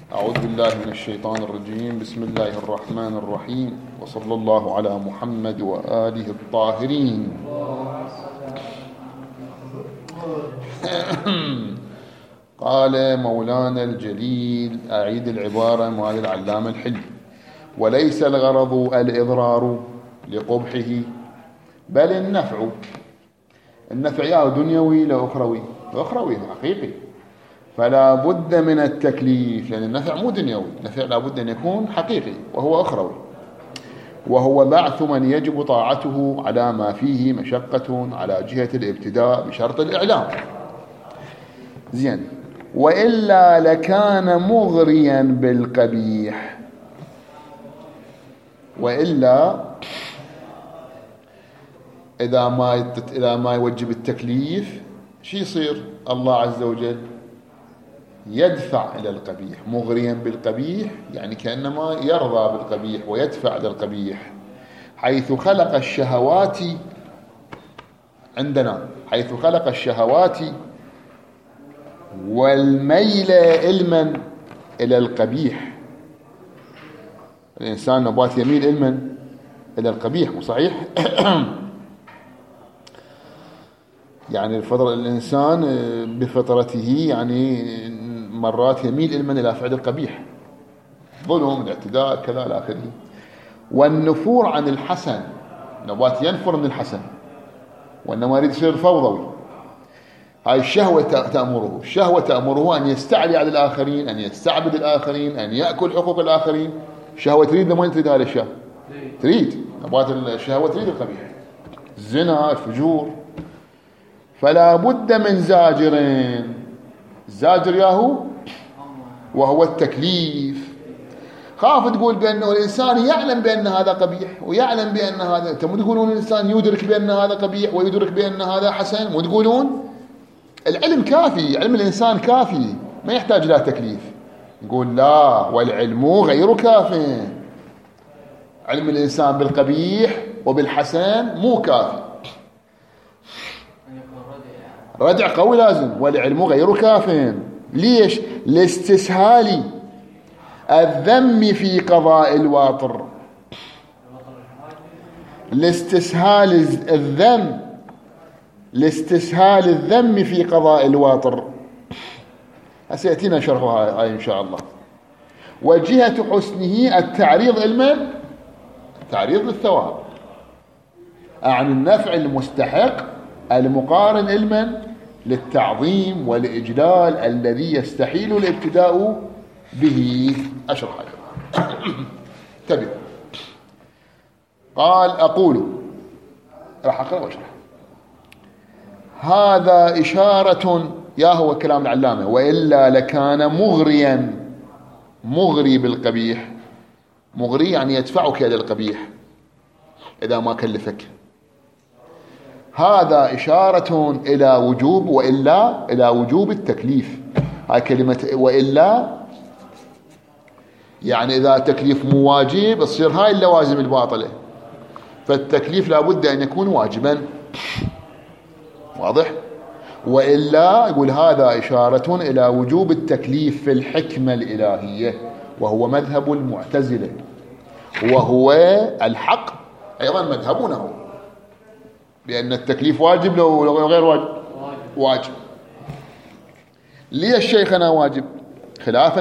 أعوذ بالله من الشيطان الرجيم. بسم الله الرحمن الرحيم، وصلى الله على محمد وآله الطاهرين. قال مولانا الجليل، أعيد العبارة مال العلامة الحلي: وليس الغرض الإضرار لقبحه بل النفع يا دنيوي لأخروي حقيقي، فلا بد من التكليف، لأن النفع مو دنيوي، النفع لا بد أن يكون حقيقي وهو أخروي، وهو بعث من يجب طاعته على ما فيه مشقة على جهة الابتداء بشرط الإعلام. زين، وإلا لكان مغريا بالقبيح. وإلا إذا ما يوجب التكليف شي يصير؟ الله عز وجل يدفع إلى القبيح. مغريا بالقبيح يعني كأنما يرضى بالقبيح ويدفع إلى القبيح، حيث خلق الشهوات عندنا، حيث خلق الشهوات والميل علما إلى القبيح. الإنسان نبات يميل علما إلى القبيح، مو صحيح؟ يعني الإنسان بفطرته يعني مرات يميل علما إلى فعل القبيح، ظلم، الاعتداء، كذا إلى آخره. والنفور عن الحسن، نبات ينفر من الحسن وإنما يريد يصير فوضوي. هاي الشهوة تأمره أن يستعلي على الآخرين، أن يستعبد الآخرين، أن يأكل حقوق الآخرين. الشهوة تريد لما تريد هذا الشيء، تريد نبات الشهوة تريد القبيح، الزنا، الفجور. فلا بد من زاجرين، الزاجر ياهو وهو التكليف. خاف تقول بأنه الإنسان يعلم بأن هذا قبيح ويعلم بأن هذا، أنتم مو تقولون الإنسان يدرك بأن هذا قبيح ويدرك بأن هذا حسن؟ مو تقولون العلم كافي، علم الإنسان كافي ما يحتاج إلى تكليف؟ نقول لا، والعلم غير كاف. علم الإنسان بالقبيح وبالحسن مو كافي، ردع قوي لازم. والعلم غير كاف. ليش؟ لاستسهال الذم في قضاء الواطر، لاستسهال الذم في قضاء الواطر. سيأتينا شرحها إن شاء الله. وجهة حسنه التعريض علما، تعريض للثواب عن النفع المستحق المقارن علما للتعظيم والإجلال الذي يستحيل الابتداء به. أشرح هذا. تبع. قال أقول، راح أقرأ وأشرح. هذا إشارة، يا هو كلام العلامة، وإلا لكان مغري بالقبيح. مغري يعني يدفعك إلى القبيح إذا ما كلفك. هذا إشارة إلى وجوب، وإلا إلى وجوب التكليف. هاي كلمة وإلا يعني إذا التكليف مو واجب تصير هاي اللوازم الباطلة، فالتكليف لابد أن يكون واجبا. واضح؟ وإلا يقول هذا إشارة إلى وجوب التكليف في الحكمة الإلهية، وهو مذهب المعتزلة، وهو الحق أيضا مذهبونه، بأن التكليف واجب لو غير واجب؟ واجب. ليش شيخنا واجب؟ خلافا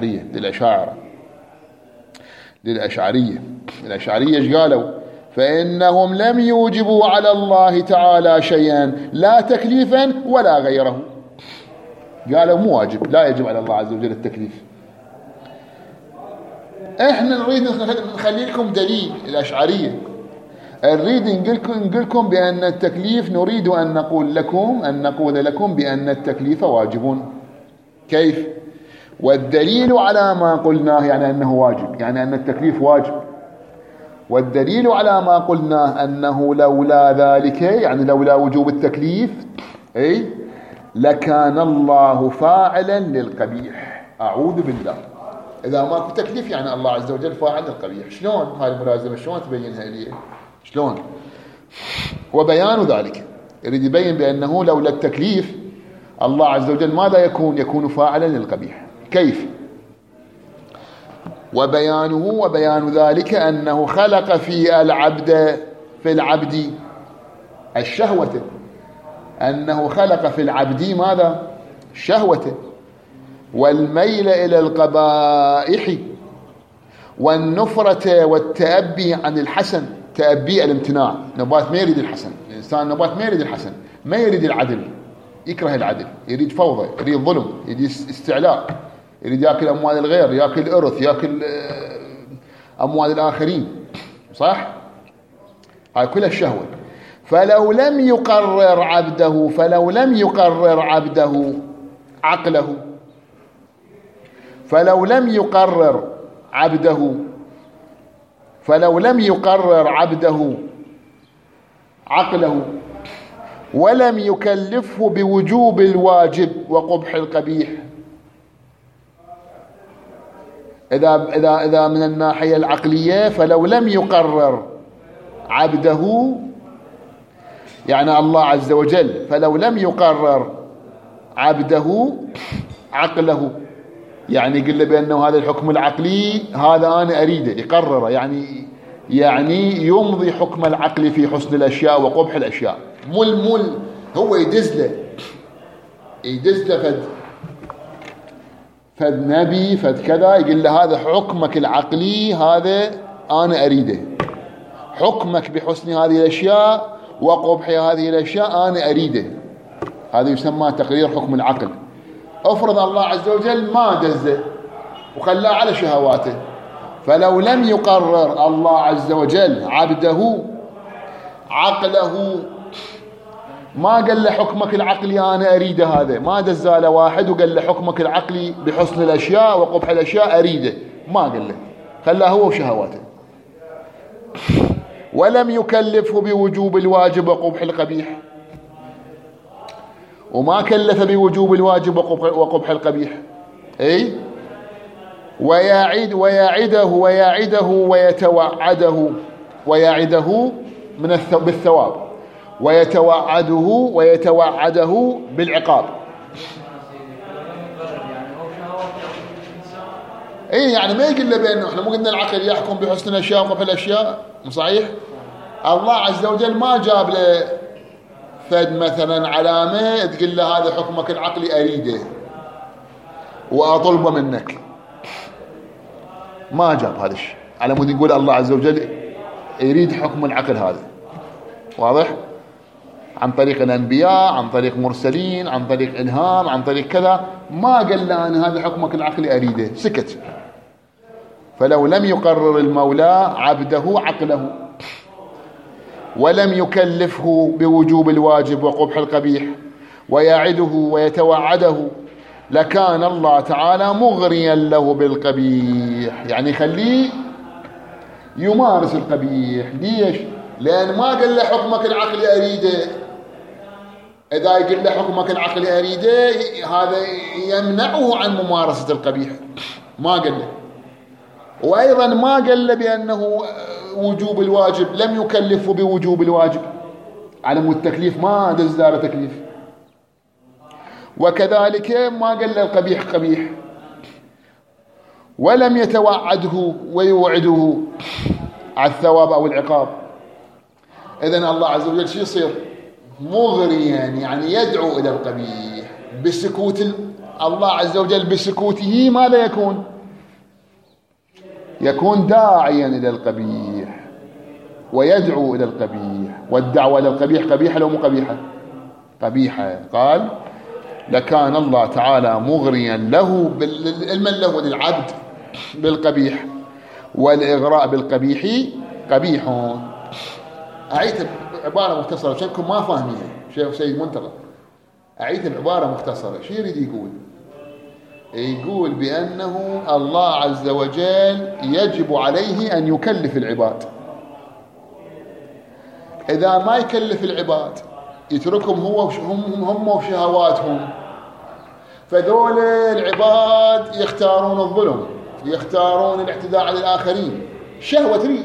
للأشاعرة ايش قالوا؟ فإنهم لم يوجبوا على الله تعالى شيئا لا تكليفا ولا غيره. قالوا مو واجب، لا يجب على الله عز وجل التكليف. احنا نريد نخلي لكم دليل. الأشعرية نريد نقول لكم بأن التكليف، نريد أن نقول لكم بأن التكليف واجب. كيف؟ والدليل على ما قلناه يعني أنه واجب، يعني أن التكليف واجب. والدليل على ما قلناه أنه لولا ذلك، يعني لولا وجوب التكليف، لكان الله فاعلا للقبيح. أعوذ بالله. إذا ماكو تكليف يعني الله عز وجل فاعل للقبيح. شلون هاي الملازمة؟ شلون تبينها لي؟ شلون؟ وبيان ذلك يريد يبين بأنه لولا التكليف الله عز وجل ماذا يكون فاعلا للقبيح. كيف؟ وبيان ذلك أنه خلق في العبد الشهوة، أنه خلق في العبد ماذا؟ شهوة، والميل إلى القبائح، والنفرة والتأبي عن الحسن. تأبي الامتناع، نبات ما يريد الحسن، الإنسان نبات ما يريد الحسن، ما يريد العدل، يكره العدل، يريد فوضى، يريد ظلم، يريد استعلاء، يريد يأكل أموال الغير، يأكل إرث، يأكل أموال الآخرين، صح؟ هاي كلها الشهوة. فلو لم يقرر عبده عقله، فلو لم يقرر عبده عقله ولم يكلفه بوجوب الواجب وقبح القبيح. إذا من الناحية العقلية، فلو لم يقرر عبده، يعني الله عز وجل، فلو لم يقرر عبده عقله، يعني يقول له بأنه هذا الحكم العقلي هذا أنا أريده، يقرره، يعني يمضي حكم العقل في حسن الأشياء وقبح الأشياء. مل هو يدز له فد نبي فد كذا، يقول له هذا حكمك العقلي، هذا أنا أريده، حكمك بحسن هذه الأشياء وقبح هذه الأشياء أنا أريده. هذا يسمى تقرير حكم العقل. افرض الله عز وجل ما دزه وخلاه على شهواته، فلو لم يقرر الله عز وجل عبده عقله، ما قال له حكمك العقلي أنا أريده، هذا ما دزال واحد وقال له حكمك العقلي بحسن الأشياء وقبح الأشياء أريده، ما قال له، خلاه هو وشهواته. ولم يكلفه بوجوب الواجب وقبح القبيح، وما كلف بوجوب الواجب وقبح القبيح. أي ويعده ويتوعده بالثواب، ويتوعده بالعقاب. اي يعني ما يقول له بانه احنا مو قلنا العقل يحكم بحسن الاشياء وقبح الاشياء، صحيح؟ الله عز وجل ما جاب له فد مثلا علامه تقول له هذا حكمك العقلي اريده واطلبه منك، ما جاب هذا الشيء على مود يقول الله عز وجل يريد حكم العقل هذا. واضح؟ عن طريق الأنبياء، عن طريق مرسلين، عن طريق إلهام، عن طريق كذا، ما قال له أنا هذا حكمك العقلي أريده، سكت. فلو لم يقرر المولى عبده عقله ولم يكلفه بوجوب الواجب وقبح القبيح ويعده ويتوعده، لكان الله تعالى مغريا له بالقبيح، يعني خليه يمارس القبيح. ليش؟ لأن ما قال له حكمك العقلي أريده. إذا يقول له حكمك العقلي أريده هذا يمنعه عن ممارسة القبيح، ما قال له. وأيضا ما قال له بأنه وجوب الواجب، لم يكلفه بوجوب الواجب، على مود التكليف ما دزدار تكليف. وكذلك ما قال له القبيح قبيح، ولم يتوعده ويوعده على الثواب أو العقاب. إذن الله عز وجل شو يصير؟ مغريا، يعني يدعو إلى القبيح بسكوت. الله عز وجل بسكوته ماذا يكون؟ يكون داعيا إلى القبيح ويدعو إلى القبيح. والدعوة إلى القبيح قبيحة لو مو قبيحة؟ قبيحة. قال لكان الله تعالى مغريا له له للعبد بالقبيح، والإغراء بالقبيح قبيح. أعيد عبارة مختصرة شكلكم ما فاهمينها. شيخ سيد منتظر أعيد بعبارة مختصرة. شو يريد يقول؟ يقول بأنه الله عز وجل يجب عليه أن يكلف العباد. إذا ما يكلف العباد يتركهم هم وشهواتهم، فذول العباد يختارون الظلم، يختارون الاعتداء على الآخرين، شهوة تريد.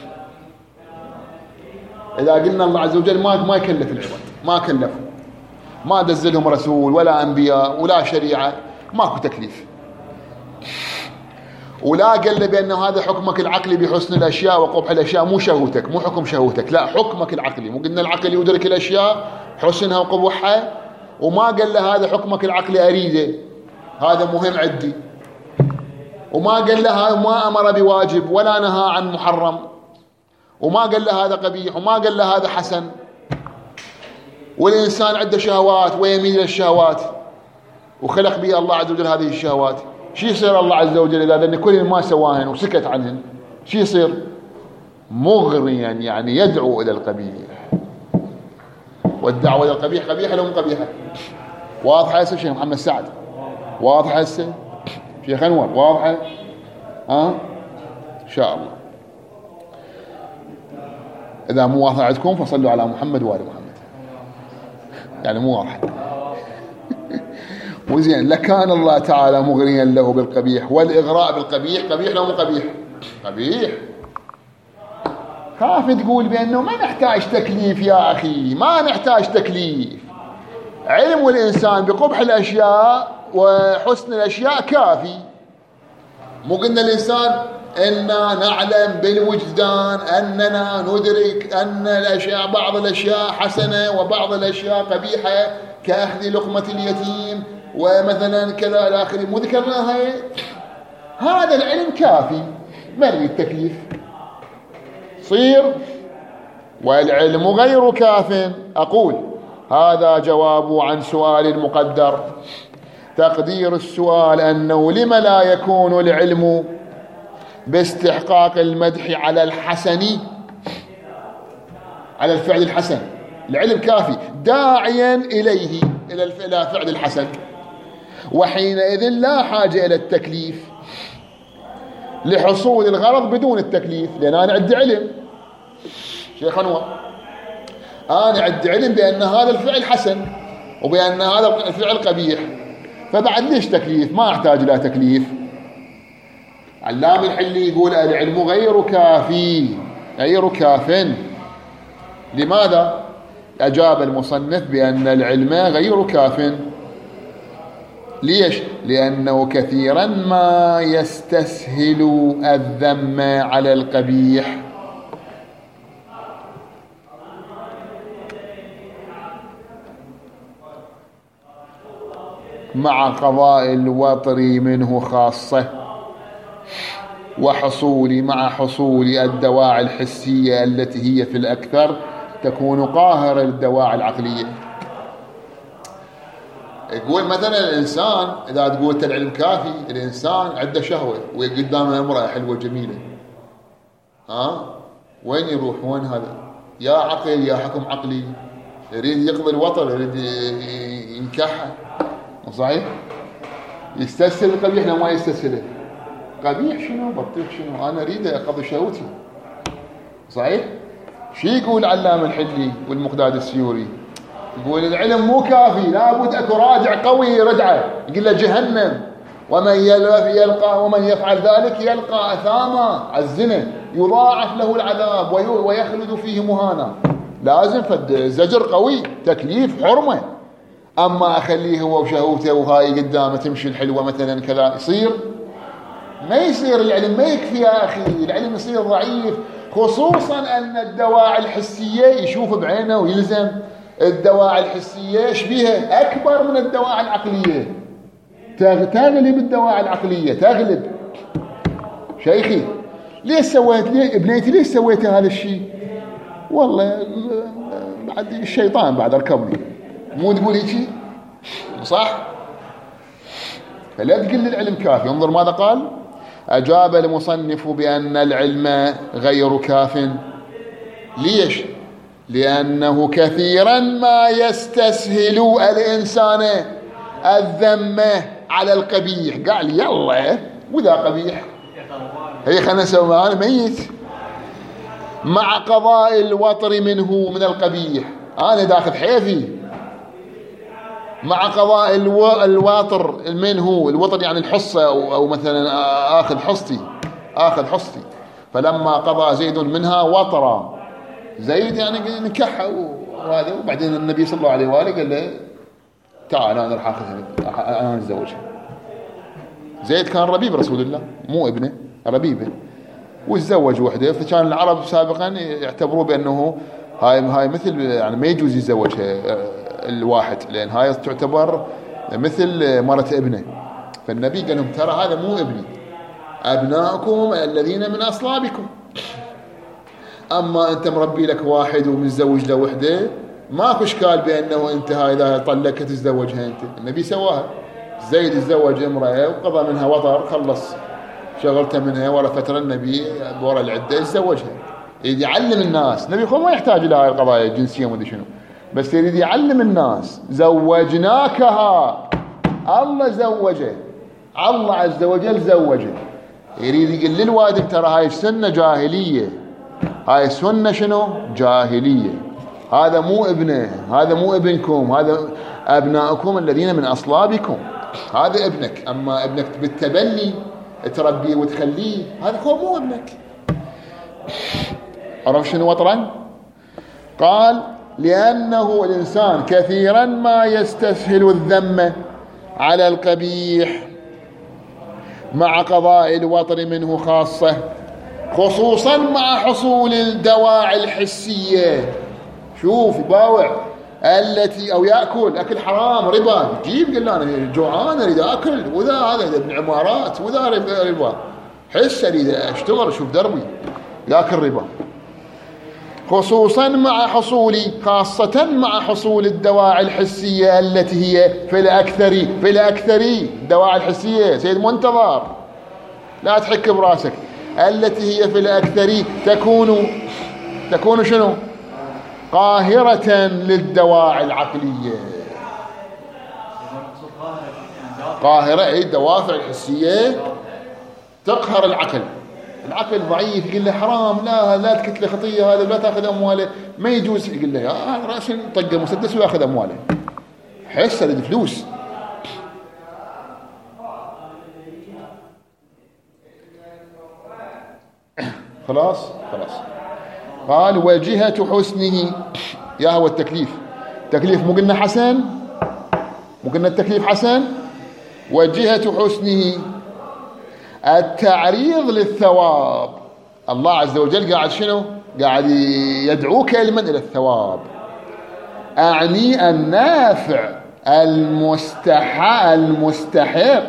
إذا قلنا الله عز وجل ما يكلف العباد، ما كلفهم، ما دزلهم رسول ولا أنبياء ولا شريعة، ماكو تكليف. ولا قال له بأن هذا حكمك العقلي بحسن الأشياء وقبح الأشياء، مو شهوتك، مو حكم شهوتك، لا حكمك العقلي. مو قلنا العقل يدرك الأشياء حسنها وقبحها، وما قال له هذا حكمك العقلي أريده، هذا مهم عندي. وما قال له هذا، ما أمر بواجب ولا نهى عن محرم، وما قال له هذا قبيح، وما قال له هذا حسن. والإنسان عنده شهوات ويميل للشهوات، وخلق به الله عز وجل هذه الشهوات. شو يصير الله عز وجل إذا لأن كل ما سواهن وسكت عنهن؟ شو يصير؟ مغريا، يعني يدعو إلى القبيح. والدعوة إلى القبيح قبيحة لو مو قبيحة؟ واضحة هسه شيخ محمد سعد؟ واضحة هسه شيخ أنور؟ واضحة؟ إن شاء الله. إذا مو واضحة عندكم فصلوا على محمد وآل محمد، يعني مو واضحة. وزين، لكان الله تعالى مغريا له بالقبيح. والإغراء بالقبيح قبيح لو مو قبيح؟ قبيح. خاف تقول بأنه ما نحتاج تكليف يا أخي، ما نحتاج تكليف. علم الإنسان بقبح الأشياء وحسن الأشياء كافي. مو قلنا الإنسان إننا نعلم بالوجدان أننا ندرك أن الأشياء، بعض الأشياء حسنة وبعض الأشياء قبيحة، كأخذ لقمة اليتيم ومثلا كذا إلى آخره، مو ذكرناها؟ هذا العلم كافي، ما نريد التكليف. صير والعلم غير كاف. أقول هذا جواب عن سؤال مقدر. تقدير السؤال أنه لم لا يكون العلم باستحقاق المدح على الحسن، على الفعل الحسن. العلم كافي داعيا إليه، إلى فعل الحسن، وحينئذ لا حاجة إلى التكليف لحصول الغرض بدون التكليف. لأن أنا عندي علم شيخ أنور، أنا عندي علم بأن هذا الفعل حسن وبأن هذا الفعل قبيح، فبعد ليش تكليف؟ ما أحتاج إلى تكليف. علام الحلي يقول العلم غير كافي، غير كاف. لماذا؟ أجاب المصنف بأن العلم غير كاف. ليش؟ لأنه كثيرا ما يستسهل الذم على القبيح. مع قضاء الوطر منه خاصة، مع حصول الدواعي الحسية التي هي في الأكثر تكون قاهرة للدواعي العقلية. يقول مثلا الإنسان إذا تقول العلم كافي، الإنسان عنده شهوة وقدامه امرأة حلوة جميلة، وين يروح؟ وين هذا؟ يا عقل يا حكم عقلي، يريد يقضي الوطر، يريد ينكحها. صحيح؟ يستسهل القبيح لو ما يستسهله. قبيح شنو؟ بطيخ شنو؟ أنا أريد أقضي شهوتي. صحيح؟ شو يقول علام الحلي والمقداد السيوري؟ يقول العلم مو كافي، لابد أكو راجع قوي رجعه، يقول له جهنم، ومن يفعل ذلك يلقى أثاما، الزنا يضاعف له العذاب ويخلد فيه مهانا. لازم فد زجر قوي، تكليف، حرمة. أما أخليه هو وشهوته وهاي قدامه تمشي الحلوة مثلا كذا، يصير؟ ما يصير. العلم ما يكفي يا أخي، العلم يصير ضعيف، خصوصا أن الدواعي الحسية يشوف بعينه ويلزم. الدواعي الحسية شبيهة أكبر من الدواعي العقلية، تغلب الدواعي العقلية، تغلب. شيخي ليش سويت؟ ليه ابنيتي ليش سويت هذا الشيء؟ والله بعد الشيطان بعد ركبني. مو تقولي شيء صح؟ فلا تقل العلم كافي. انظر ماذا قال. أجاب المصنف بأن العلم غير كاف. ليش؟ لأنه كثيرا ما يستسهل الإنسان الذم على القبيح. قال يلا وذا قبيح، هي خلنا نسوي معانا ميت. مع قضاء الوطر منه، من القبيح، أنا داخل حيفي. مع قضاء الوطر منه، الوطر يعني الحصة أو مثلا آخذ حصتي. فلما قضى زيد منها وطرا، زيد يعني نكحها وهذا، وبعدين النبي صلى الله عليه وآله قال له تعال أنا راح أخذها، أنا أتزوجها. زيد كان ربيب رسول الله، مو ابنه، ربيبه، وتزوج وحده. فكان العرب سابقا يعتبروه بأنه هاي مثل يعني ما يجوز يتزوجها الواحد، لأن هاي تعتبر مثل مرة ابنه. فالنبي قال لهم ترى هذا مو ابني، أبناؤكم الذين من أصلابكم. أما أنت مربي لك واحد ومتزوج له وحده، ماكو إشكال بأنه أنت هاي إذا طلقت تتزوجها أنت. النبي سواها، زيد تزوج امرأة وقضى منها وطر، خلص شغلته منها، ورا فترة النبي ورا العدة يتزوجها. يريد يعلم الناس، النبي ما يحتاج إلى هاي القضايا الجنسية ومدري شنو، بس يريد يعلم الناس زوجناكها، الله زوجه، الله عز وجل زوجه. يريد يقول للوادم ترى هاي سنة جاهلية، هاي سنة شنو؟ جاهلية. هذا مو ابنه، هذا مو ابنكم، هذا أبناؤكم الذين من أصلابكم، هذا ابنك. أما ابنك بالتبني تربيه وتخليه، هذا هو مو ابنك. عرف شنو وطرا؟ قال لأنه الإنسان كثيرا ما يستسهل الذم على القبيح مع قضاء الوطر منه خاصة، خصوصا مع حصول الدواعي الحسية. شوف يباوع التي أو يأكل أكل حرام، ربا، جيب قل أنا جوعان أريد أكل، وذا هذا ابن عمارات، وذا ربا، حس أريد أشتغل، شوف دربي يأكل ربا. خصوصا مع حصول، خاصة مع حصول الدواعي الحسية التي هي في الأكثر الدواعي الحسية سيد منتظر، لا تحك براسك، التي هي في الأكثر تكون شنو؟ قاهرة للدواعي العقلية. قاهرة أي الدوافع الحسية تقهر العقل. العقل ضعيف، يقول له حرام، لا تكتله خطية، هذا لا تأخذ أمواله، ما يجوز، يقول له رأسا طق مسدس ويأخذ أمواله، حس هذه فلوس. خلاص. قال وجهة حسنه، يا هو التكليف مو قلنا حسن، مو قلنا التكليف حسن. وجهة حسنه التعريض للثواب. الله عز وجل قاعد شنو؟ قاعد يدعوك علما إلى الثواب، أعني النافع المستحق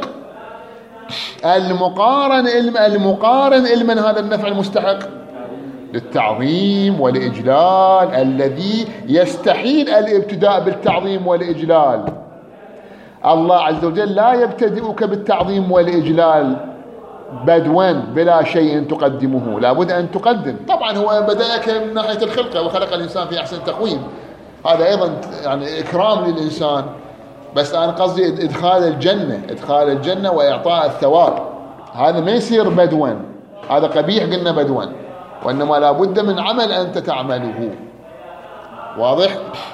المقارن علما هذا النفع المستحق للتعظيم والإجلال، الذي يستحيل الابتداء بالتعظيم والإجلال. الله عز وجل لا يبتدئك بالتعظيم والإجلال بدوا بلا شيء تقدمه، لابد أن تقدم. طبعا هو بدأك من ناحية الخلقة، وخلق الإنسان في أحسن تقويم، هذا أيضا يعني إكرام للإنسان، بس أنا قصدي إدخال الجنة وإعطاء الثواب، هذا ما يصير بدوا، هذا قبيح قلنا بدوا، وإنما لابد من عمل أنت تعمله. واضح؟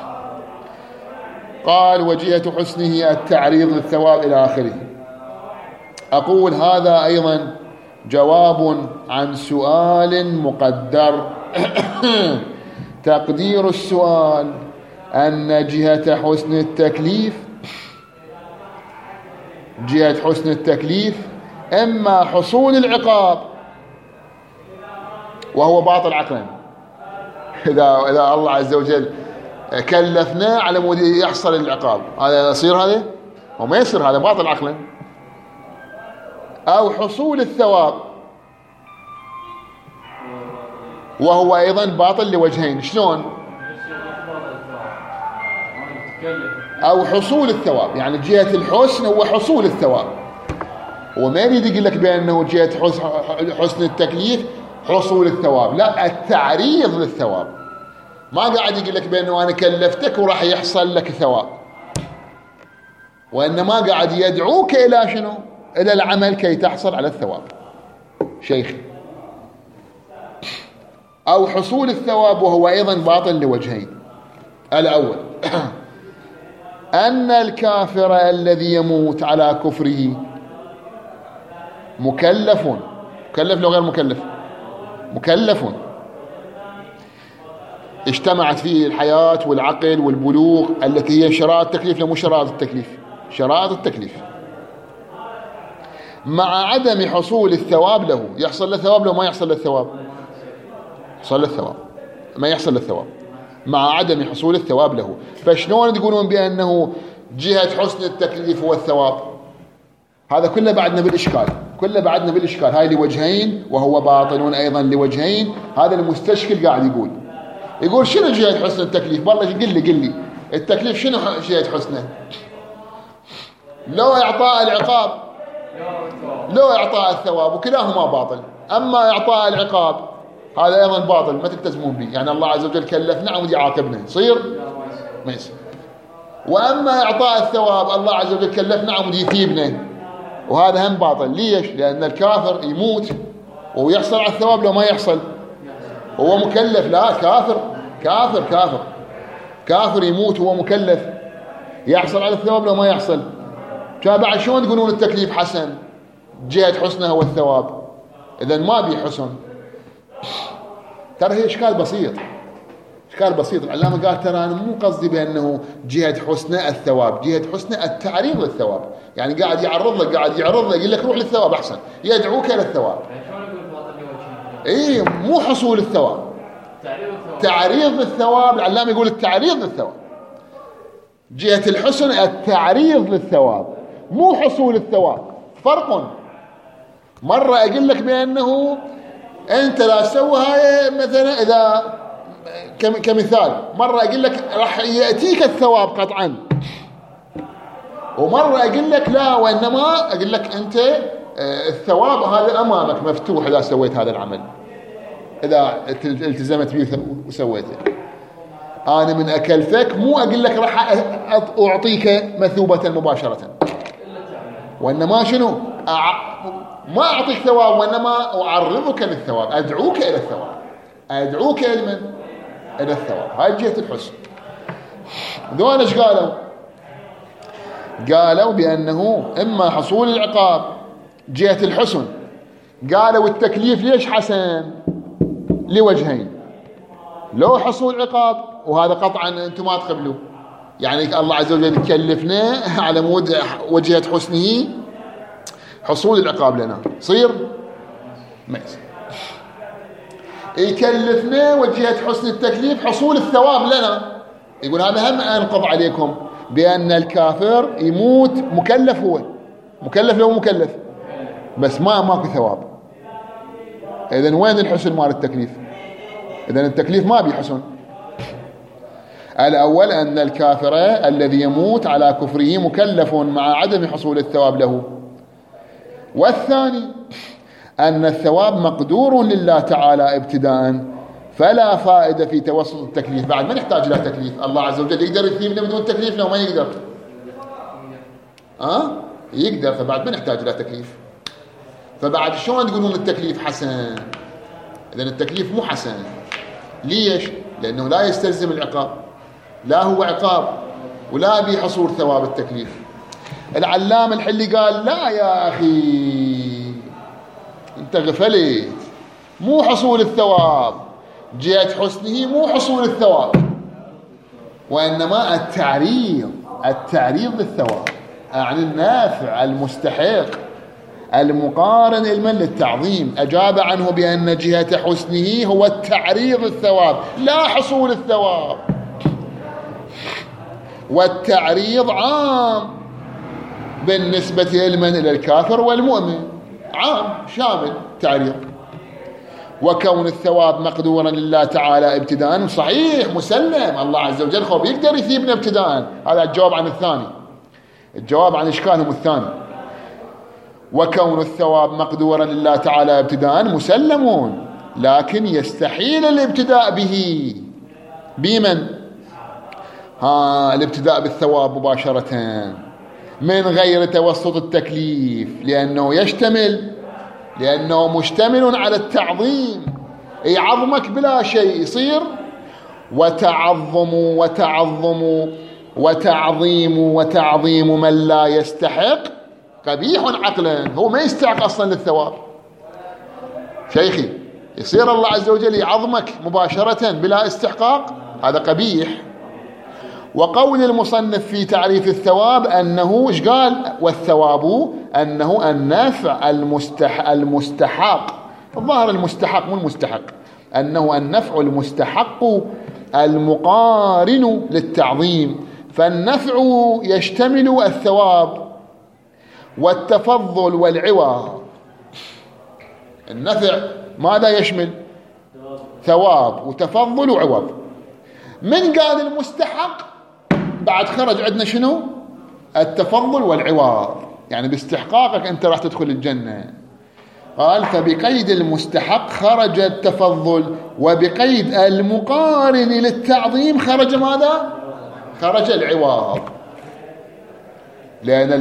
قال وجهة حسنه التعريض للثواب إلى آخره. أقول هذا أيضا جواب عن سؤال مقدر. تقدير السؤال أن جهة حسن التكليف إما حصول العقاب وهو باطل عقلا، إذا الله عز وجل كلفنا على مود يحصل العقاب، هذا يصير، هذا وما يصير، هذا باطل عقلا. أو حصول الثواب وهو أيضا باطل لوجهين. شلون؟ أو حصول الثواب، يعني جهة الحسن هو حصول الثواب، وما يريد يقول لك بأنه جهة حسن التكليف حصول الثواب، لا، التعريض للثواب. ما قاعد يقول لك بأنه أنا كلفتك وراح يحصل لك ثواب، وإنما قاعد يدعوك إلى شنو؟ إلى العمل كي تحصل على الثواب. شيخي، أو حصول الثواب وهو أيضا باطل لوجهين. الأول أن الكافر الذي يموت على كفره مكلف لو غير مكلف، اجتمعت فيه الحياة والعقل والبلوغ التي هي شرائط التكليف، لو مو شرائط التكليف، شرائط التكليف. مع عدم حصول الثواب له. يحصل له ثواب لو ما يحصل له الثواب؟ يحصل له الثواب، ما يحصل له الثواب مع عدم حصول الثواب له. فشلون تقولون بأنه جهة حسن التكليف هو الثواب؟ هذا كله بعدنا بالإشكال، كله بعدنا بالإشكال. هاي لوجهين وهو باطل أيضا لوجهين. هذا المستشكل قاعد يقول شنو جهة حسن التكليف؟ والله قل لي التكليف شنو جهة حسنه؟ لو إعطاء العقاب لو إعطاء الثواب، وكلاهما باطل. أما إعطاء العقاب هذا أيضا باطل، ما تلتزمون به. يعني الله عز وجل كلفنا ومد يعاقبنا، يصير؟ ما يصير. وأما إعطاء الثواب الله عز وجل كلفنا ومد يثيبنا، وهذا هم باطل. ليش؟ لأن الكافر يموت ويحصل على الثواب لو ما يحصل، هو مكلف. لا، كافر يموت وهو مكلف، يحصل على الثواب لو ما يحصل. بعد شلون تقولون التكليف حسن؟ جهة حسنه هو الثواب، إذن ما بي حسن. ترى هي إشكال بسيط. العلامة قال ترى أنا مو قصدي بأنه جهة حسنه الثواب، جهة حسنه التعريض للثواب. يعني قاعد يعرض لك يقول لك روح للثواب أحسن، يدعوك إلى الثواب. إيه، مو حصول الثواب، تعريض للثواب. العلامة يقول التعريض للثواب، جهة الحسن التعريض للثواب، مو حصول الثواب. فرق. مرة أقول لك بأنه أنت لا تسوي هاي مثلا، إذا كمثال مرة أقول لك راح يأتيك الثواب قطعا، ومرة أقول لك لا، وإنما أقول لك أنت الثواب هذا أمامك مفتوح إذا سويت هذا العمل، إذا التزمت به وسويته. أنا من أكلفك مو أقول لك راح أعطيك مثوبة مباشرة، وإنما شنو؟ ما أعطيك ثواب، وإنما أعرضك للثواب، أدعوك إلى الثواب، أدعوك إلى من؟ إلى الثواب. هاي جهة الحسن. ذول إيش قالوا بأنه إما حصول العقاب جهة الحسن. قالوا التكليف ليش حسن؟ لوجهين: لو حصول عقاب، وهذا قطعا أنتم ما تقبلوا، يعني الله عز وجل يكلفنا على مود وجهة حسنه حصول العقاب لنا، صير؟ ما يصير. يكلفنا وجهة حسن التكليف حصول الثواب لنا، يقول هذا هم أنقض عليكم بأن الكافر يموت مكلف، هو مكلف لو مكلف بس ماكو ثواب. إذن وين الحسن مال التكليف؟ إذن التكليف ما بيحسن. الأول أن الكافر الذي يموت على كفره مكلف مع عدم حصول الثواب له. والثاني أن الثواب مقدور لله تعالى ابتداء، فلا فائدة في توسط التكليف. بعد ما نحتاج إلى تكليف، الله عز وجل يقدر يثيبنا بدون تكليف لو ما يقدر؟ يقدر، فبعد ما نحتاج إلى تكليف. فبعد شلون تقولون التكليف حسن؟ إذن التكليف مو حسن. ليش؟ لأنه لا يستلزم العقاب، لا هو عقاب ولا بحصول ثواب التكليف. العلامة الحلي قال لا يا أخي أنت غفلت، مو حصول الثواب، جهة حسنه مو حصول الثواب، وإنما التعريض للثواب، عن النافع المستحق المقارن علما للتعظيم. أجاب عنه بأن جهة حسنه هو التعريض الثواب لا حصول الثواب. والتعريض عام بالنسبة علما إلى الكافر والمؤمن، عام شامل تعريض. وكون الثواب مقدورا لله تعالى ابتداء صحيح مسلم، الله عز وجل خب يقدر يثيبنا ابتداء. هذا الجواب عن الثاني، الجواب عن إشكالهم الثاني. وكون الثواب مقدورا لله تعالى ابتداء مسلمون، لكن يستحيل الابتداء به. بمن؟ الابتداء بالثواب مباشرة من غير توسط التكليف، لأنه مشتمل على التعظيم، يعظمك بلا شيء، يصير وتعظيم من لا يستحق قبيح عقلا. هو ما يستحق أصلا للثواب شيخي، يصير الله عز وجل يعظمك مباشرة بلا استحقاق، هذا قبيح. وقول المصنف في تعريف الثواب أنه إيش قال؟ والثواب أنه النفع المستحق، الظاهر المستحق مو المستحق، أنه النفع المستحق المقارن للتعظيم. فالنفع يشتمل الثواب والتفضل والعوض. النفع ماذا يشمل؟ ثواب وتفضل وعوض. من قال المستحق بعد خرج عندنا شنو؟ التفضل والعوض، يعني باستحقاقك أنت راح تدخل الجنة. قال فبقيد المستحق خرج التفضل، وبقيد المقارن للتعظيم خرج ماذا؟ خرج العوض. لأن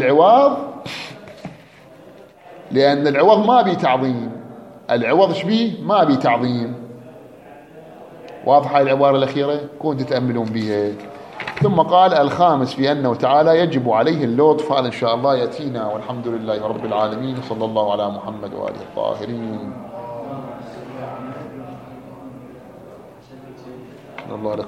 العوض ما بي تعظيم، العوض ايش بيه؟ ما بي تعظيم. واضحة العبارة الأخيرة؟ كون تتأملون بها. ثم قال الخامس في أنه تعالى يجب عليه اللطف. هذا إن شاء الله يأتينا، والحمد لله رب العالمين، صلى الله على محمد وآله الطاهرين. الله